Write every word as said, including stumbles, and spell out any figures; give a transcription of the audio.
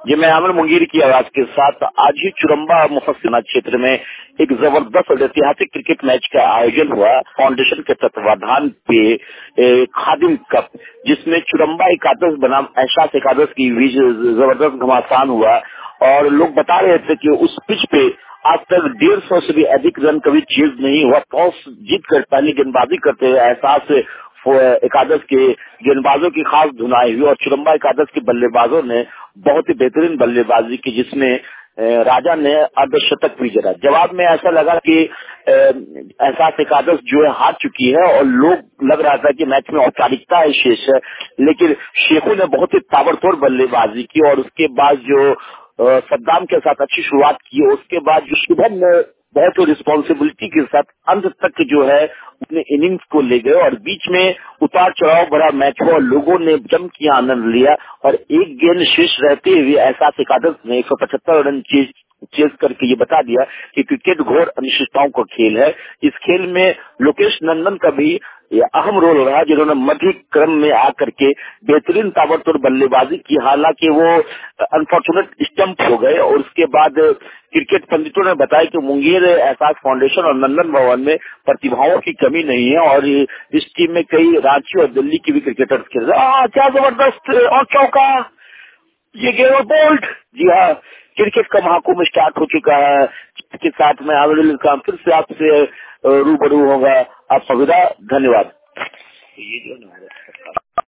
जी मैं आमिर मुंगेर की आवाज के साथ आज ही चुरम्बा मुफस्सिल क्षेत्र में एक जबरदस्त और ऐतिहासिक क्रिकेट मैच का आयोजन हुआ फाउंडेशन के तत्वाधान पे ए, खादिम कप, जिसमें चुरम्बा एकादश बनाम एहसास एकादश की बीच जबरदस्त घमासान हुआ। और लोग बता रहे थे कि उस पिच पे आज तक डेढ़ सौ से भी अधिक रन कभी चेज नहीं हुआ। टॉस जीत कर पहले गेंदबाजी करते हुए एहसास एकादश के गेंदबाजों की खास धुनाई हुई और चुरम्बा एकादश के बल्लेबाजों ने बहुत ही बेहतरीन बल्लेबाजी की, जिसमें राजा ने अर्धशतक भी जड़ा। जवाब में ऐसा लगा कि एहसास एकादश जो है हार चुकी है और लोग लग रहा था कि मैच में औपचारिकता है शेष है, लेकिन शेखों ने बहुत ही ताबड़तोड़ बल्लेबाजी की और उसके बाद जो सद्दाम के साथ अच्छी शुरुआत की, उसके बाद जो शुभम ने बहुत ही रिस्पॉन्सिबिलिटी के साथ अंत तक जो है अपने इनिंग्स को ले गए और बीच में उतार चढ़ाव भरा मैच हुआ। लोगों ने जम के आनंद लिया और एक गेंद शेष रहते हुए एहसास एकादश ने एक सौ पचहत्तर रन चेज चेज करके ये बता दिया कि क्रिकेट घोर अनिश्चितताओं का खेल है। इस खेल में लोकेश नंदन का भी अहम रोल रहा, जिन्होंने मध्य क्रम में आकर के बेहतरीन ताबड़तोड़ बल्लेबाजी की। हालांकि वो अनफॉर्चुनेट स्टंप हो गए और उसके बाद क्रिकेट पंडितों ने बताया कि मुंगेर एहसास फाउंडेशन और नंदन भवन में प्रतिभाओं की कमी नहीं है और इस टीम में कई रांची और दिल्ली की भी क्रिकेटर्स खेल रहे हैं। क्या जबरदस्त और चौका, ये गेम बोल्ड। जी हाँ, क्रिकेट का महाकुंभ स्टार्ट हो चुका है। इसके साथ में आमिर खान फिर से आपसे रूबरू होगा। आप सविदा, धन्यवाद। ये जो